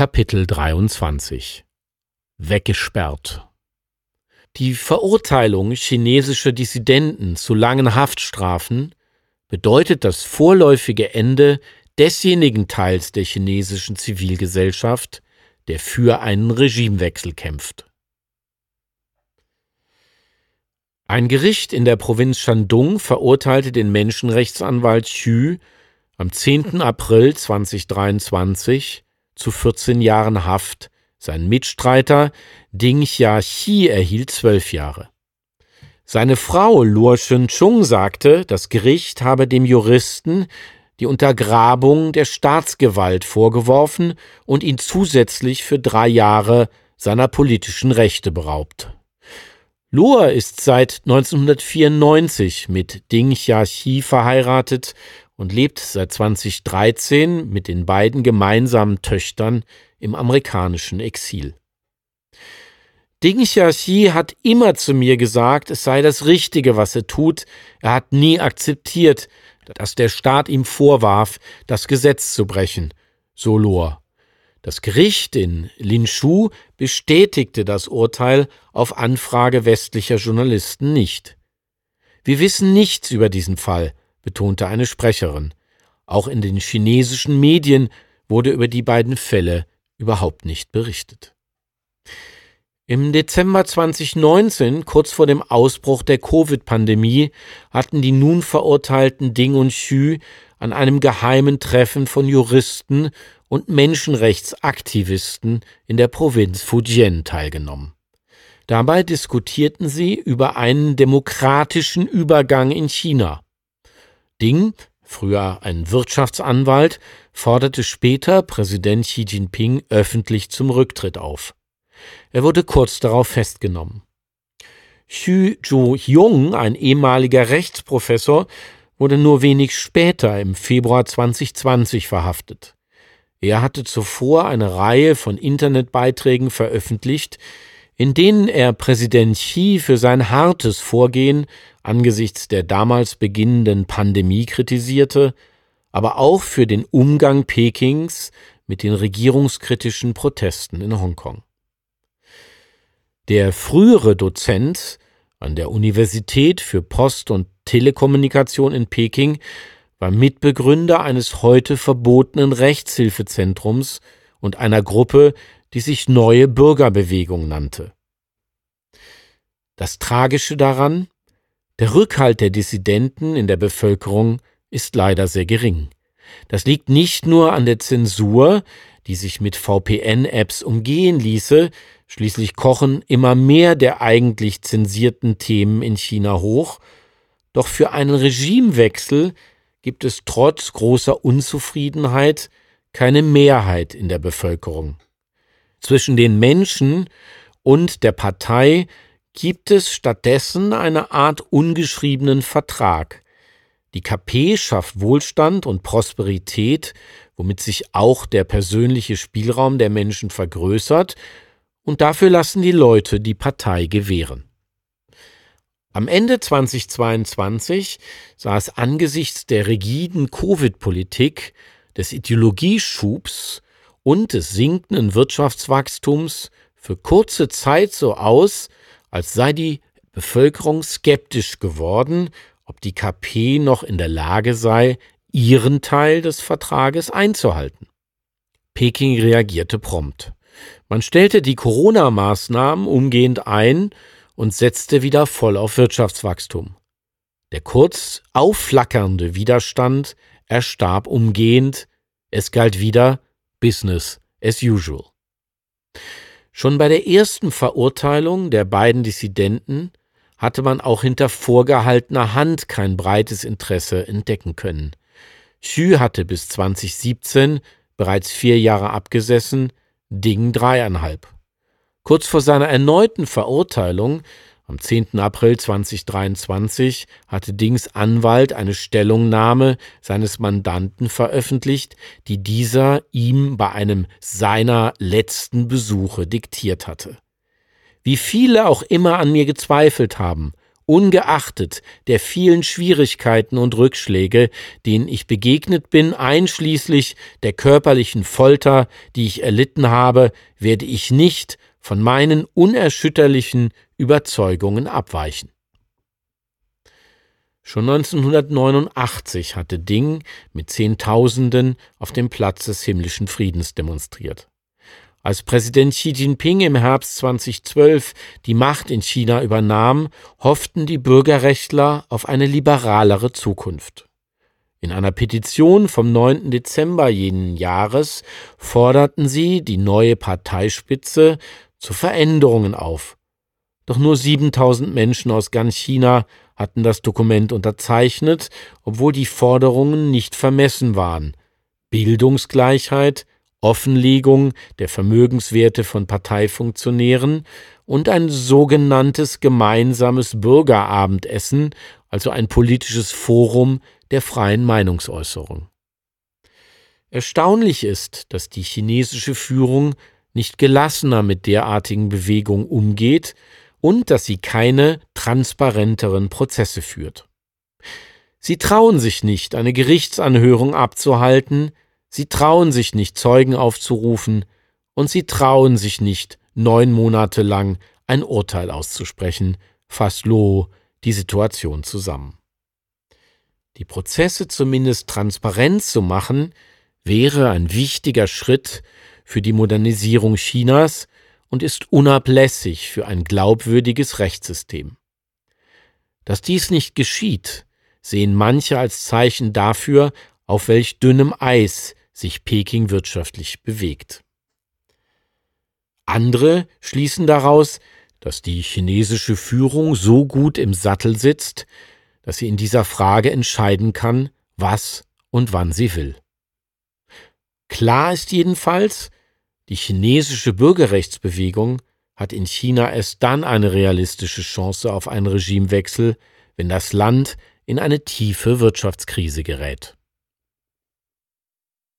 Kapitel 23 Weggesperrt. Die Verurteilung chinesischer Dissidenten zu langen Haftstrafen bedeutet das vorläufige Ende desjenigen Teils der chinesischen Zivilgesellschaft, der für einen Regimewechsel kämpft. Ein Gericht in der Provinz Shandong verurteilte den Menschenrechtsanwalt Xu am 10. April 2023 zu 14 Jahren Haft. Sein Mitstreiter Ding Xiaxi erhielt 12 Jahre. Seine Frau Luo Shunchung sagte, das Gericht habe dem Juristen die Untergrabung der Staatsgewalt vorgeworfen und ihn zusätzlich für 3 Jahre seiner politischen Rechte beraubt. Luo ist seit 1994 mit Ding Xiaxi verheiratet und lebt seit 2013 mit den beiden gemeinsamen Töchtern im amerikanischen Exil. Ding Xiaxi hat immer zu mir gesagt, es sei das Richtige, was er tut. Er hat nie akzeptiert, dass der Staat ihm vorwarf, das Gesetz zu brechen, so Luo. Das Gericht in Linshu bestätigte das Urteil auf Anfrage westlicher Journalisten nicht. Wir wissen nichts über diesen Fall, betonte eine Sprecherin. Auch in den chinesischen Medien wurde über die beiden Fälle überhaupt nicht berichtet. Im Dezember 2019, kurz vor dem Ausbruch der Covid-Pandemie, hatten die nun verurteilten Ding und Xu an einem geheimen Treffen von Juristen und Menschenrechtsaktivisten in der Provinz Fujian teilgenommen. Dabei diskutierten sie über einen demokratischen Übergang in China. Ding, früher ein Wirtschaftsanwalt, forderte später Präsident Xi Jinping öffentlich zum Rücktritt auf. Er wurde kurz darauf festgenommen. Xu Zhu-Jung, ein ehemaliger Rechtsprofessor, wurde nur wenig später im Februar 2020 verhaftet. Er hatte zuvor eine Reihe von Internetbeiträgen veröffentlicht, in denen er Präsident Xi für sein hartes Vorgehen angesichts der damals beginnenden Pandemie kritisierte, aber auch für den Umgang Pekings mit den regierungskritischen Protesten in Hongkong. Der frühere Dozent an der Universität für Post- und Telekommunikation in Peking war Mitbegründer eines heute verbotenen Rechtshilfezentrums und einer Gruppe, die sich Neue Bürgerbewegung nannte. Das Tragische daran: der Rückhalt der Dissidenten in der Bevölkerung ist leider sehr gering. Das liegt nicht nur an der Zensur, die sich mit VPN-Apps umgehen ließe, schließlich kochen immer mehr der eigentlich zensierten Themen in China hoch, doch für einen Regimewechsel gibt es trotz großer Unzufriedenheit keine Mehrheit in der Bevölkerung. Zwischen den Menschen und der Partei gibt es stattdessen eine Art ungeschriebenen Vertrag. Die KP schafft Wohlstand und Prosperität, womit sich auch der persönliche Spielraum der Menschen vergrößert, und dafür lassen die Leute die Partei gewähren. Am Ende 2022 sah es angesichts der rigiden Covid-Politik, des Ideologieschubs und des sinkenden Wirtschaftswachstums für kurze Zeit so aus, als sei die Bevölkerung skeptisch geworden, ob die KP noch in der Lage sei, ihren Teil des Vertrages einzuhalten. Peking reagierte prompt. Man stellte die Corona-Maßnahmen umgehend ein und setzte wieder voll auf Wirtschaftswachstum. Der kurz aufflackernde Widerstand erstarb umgehend, es galt wieder Business as usual. Schon bei der ersten Verurteilung der beiden Dissidenten hatte man auch hinter vorgehaltener Hand kein breites Interesse entdecken können. Xu hatte bis 2017 bereits 4 Jahre abgesessen, Ding 3,5. Kurz vor seiner erneuten Verurteilung, am 10. April 2023, hatte Dings Anwalt eine Stellungnahme seines Mandanten veröffentlicht, die dieser ihm bei einem seiner letzten Besuche diktiert hatte. Wie viele auch immer an mir gezweifelt haben ungeachtet der vielen Schwierigkeiten und Rückschläge, denen ich begegnet bin, einschließlich der körperlichen Folter, die ich erlitten habe, werde ich nicht von meinen unerschütterlichen Überzeugungen abweichen. Schon 1989 hatte Ding mit Zehntausenden auf dem Platz des himmlischen Friedens demonstriert. Als Präsident Xi Jinping im Herbst 2012 die Macht in China übernahm, hofften die Bürgerrechtler auf eine liberalere Zukunft. In einer Petition vom 9. Dezember jenen Jahres forderten sie die neue Parteispitze zu Veränderungen auf. Doch nur 7.000 Menschen aus ganz China hatten das Dokument unterzeichnet, obwohl die Forderungen nicht vermessen waren. Bildungsgleichheit, Offenlegung der Vermögenswerte von Parteifunktionären und ein sogenanntes gemeinsames Bürgerabendessen, also ein politisches Forum der freien Meinungsäußerung. Erstaunlich ist, dass die chinesische Führung nicht gelassener mit derartigen Bewegungen umgeht und dass sie keine transparenteren Prozesse führt. Sie trauen sich nicht, eine Gerichtsanhörung abzuhalten, sie trauen sich nicht, Zeugen aufzurufen, und sie trauen sich nicht, 9 Monate lang ein Urteil auszusprechen, fasst Luo die Situation zusammen. Die Prozesse zumindest transparent zu machen, wäre ein wichtiger Schritt für die Modernisierung Chinas und ist unablässig für ein glaubwürdiges Rechtssystem. Dass dies nicht geschieht, sehen manche als Zeichen dafür, auf welch dünnem Eis sich Peking wirtschaftlich bewegt. Andere schließen daraus, dass die chinesische Führung so gut im Sattel sitzt, dass sie in dieser Frage entscheiden kann, was und wann sie will. Klar ist jedenfalls, die chinesische Bürgerrechtsbewegung hat in China erst dann eine realistische Chance auf einen Regimewechsel, wenn das Land in eine tiefe Wirtschaftskrise gerät.